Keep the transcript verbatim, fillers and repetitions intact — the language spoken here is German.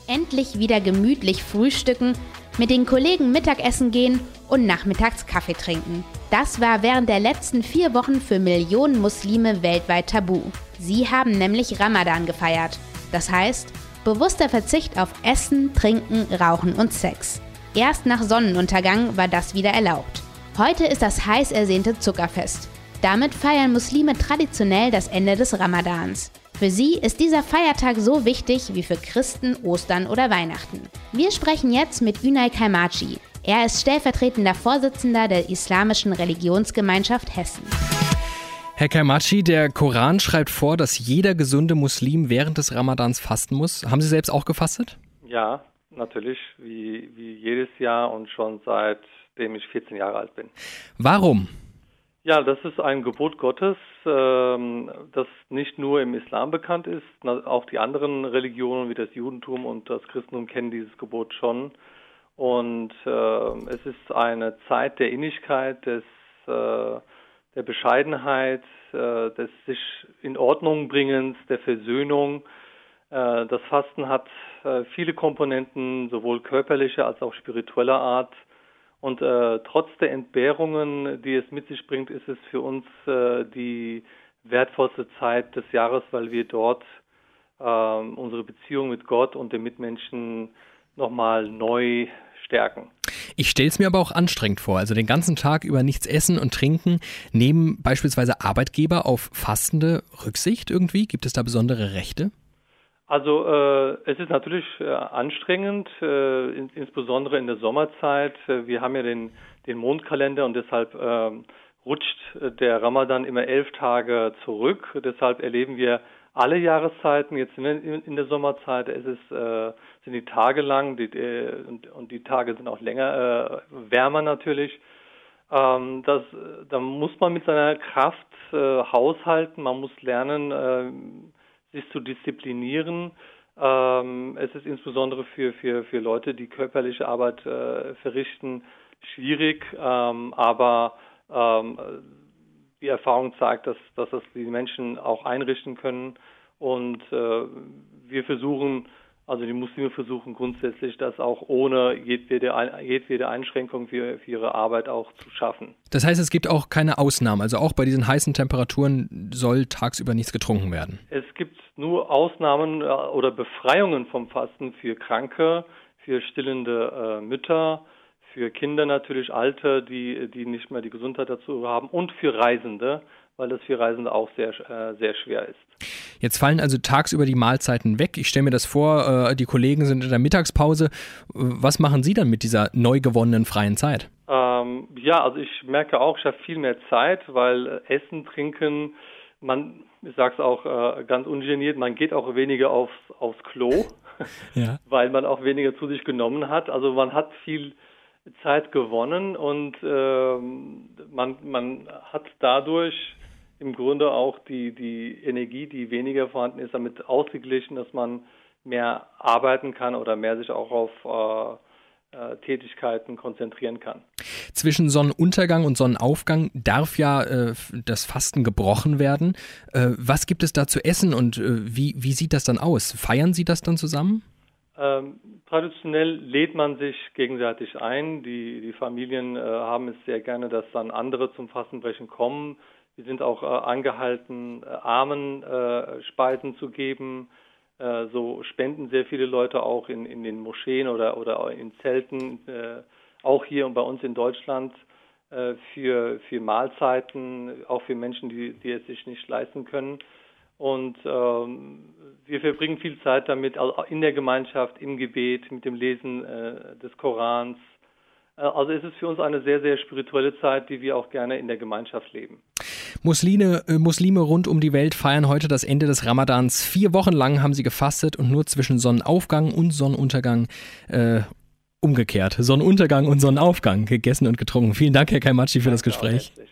Endlich wieder gemütlich frühstücken, mit den Kollegen Mittagessen gehen und nachmittags Kaffee trinken. Das war während der letzten vier Wochen für Millionen Muslime weltweit tabu. Sie haben nämlich Ramadan gefeiert. Das heißt, bewusster Verzicht auf Essen, Trinken, Rauchen und Sex. Erst nach Sonnenuntergang war das wieder erlaubt. Heute ist das heiß ersehnte Zuckerfest. Damit feiern Muslime traditionell das Ende des Ramadans. Für sie ist dieser Feiertag so wichtig wie für Christen Ostern oder Weihnachten. Wir sprechen jetzt mit Ünay Kalmaci. Er ist stellvertretender Vorsitzender der Islamischen Religionsgemeinschaft Hessen. Herr Kalmaci, der Koran schreibt vor, dass jeder gesunde Muslim während des Ramadans fasten muss. Haben Sie selbst auch gefastet? Ja, natürlich, wie, wie jedes Jahr und schon seitdem ich vierzehn Jahre alt bin. Warum? Ja, das ist ein Gebot Gottes, ähm, das nicht nur im Islam bekannt ist. Auch die anderen Religionen wie das Judentum und das Christentum kennen dieses Gebot schon. Und äh, es ist eine Zeit der Innigkeit, des, äh, der Bescheidenheit, äh, des sich in Ordnung bringens, der Versöhnung. Äh, das Fasten hat äh, viele Komponenten, sowohl körperlicher als auch spiritueller Art. Und äh, trotz der Entbehrungen, die es mit sich bringt, ist es für uns äh, die wertvollste Zeit des Jahres, weil wir dort äh, unsere Beziehung mit Gott und den Mitmenschen nochmal neu stärken. Ich stelle es mir aber auch anstrengend vor. Also den ganzen Tag über nichts essen und trinken. Nehmen beispielsweise Arbeitgeber auf Fastende Rücksicht irgendwie? Gibt es da besondere Rechte? Also äh, es ist natürlich äh, anstrengend, äh, in, insbesondere in der Sommerzeit. Äh, wir haben ja den, den Mondkalender und deshalb äh, rutscht äh, der Ramadan immer elf Tage zurück. Deshalb erleben wir alle Jahreszeiten. Jetzt sind wir in, in der Sommerzeit. Es ist, äh, sind die Tage lang die, äh, und, und die Tage sind auch länger, äh, wärmer natürlich. Ähm, das, da muss man mit seiner Kraft äh, haushalten. Man muss lernen, äh, sich zu disziplinieren. Ähm, es ist insbesondere für, für, für Leute, die körperliche Arbeit äh, verrichten, schwierig, ähm, aber ähm, die Erfahrung zeigt, dass, dass das die Menschen auch einrichten können und äh, wir versuchen, also die Muslime versuchen grundsätzlich, das auch ohne jedwede, jedwede Einschränkung für, für ihre Arbeit auch zu schaffen. Das heißt, es gibt auch keine Ausnahmen, also auch bei diesen heißen Temperaturen soll tagsüber nichts getrunken werden? Es gibt nur Ausnahmen oder Befreiungen vom Fasten für Kranke, für stillende äh, Mütter, für Kinder natürlich, Alte, die, die nicht mehr die Gesundheit dazu haben und für Reisende, weil das für Reisende auch sehr, äh, sehr schwer ist. Jetzt fallen also tagsüber die Mahlzeiten weg. Ich stelle mir das vor, äh, die Kollegen sind in der Mittagspause. Was machen Sie dann mit dieser neu gewonnenen freien Zeit? Ähm, ja, also ich merke auch, ich habe viel mehr Zeit, weil äh, Essen, Trinken, man, ich sage es auch äh, ganz ungeniert, man geht auch weniger aufs, aufs Klo, ja. Weil man auch weniger zu sich genommen hat. Also man hat viel Zeit gewonnen und äh, man, man hat dadurch im Grunde auch die, die Energie, die weniger vorhanden ist, damit ausgeglichen, dass man mehr arbeiten kann oder mehr sich auch auf äh, äh, Tätigkeiten konzentrieren kann. Zwischen Sonnenuntergang und Sonnenaufgang darf ja äh, das Fasten gebrochen werden. Äh, was gibt es da zu essen und äh, wie, wie sieht das dann aus? Feiern Sie das dann zusammen? Ähm, traditionell lädt man sich gegenseitig ein. Die, die Familien äh, haben es sehr gerne, dass dann andere zum Fastenbrechen kommen. Wir sind auch äh, angehalten, äh, Armen äh, Speisen zu geben. Äh, so spenden sehr viele Leute auch in, in den Moscheen oder, oder in Zelten, äh, auch hier und bei uns in Deutschland, äh, für, für Mahlzeiten, auch für Menschen, die, die es sich nicht leisten können. Und ähm, wir verbringen viel Zeit damit, also in der Gemeinschaft, im Gebet, mit dem Lesen äh, des Korans. Äh, also es ist für uns eine sehr, sehr spirituelle Zeit, die wir auch gerne in der Gemeinschaft leben. Muslime, äh, Muslime rund um die Welt feiern heute das Ende des Ramadans. Vier Wochen lang haben sie gefastet und nur zwischen Sonnenaufgang und Sonnenuntergang äh, umgekehrt. Sonnenuntergang und Sonnenaufgang gegessen und getrunken. Vielen Dank, Herr Kalmaci, für das Gespräch.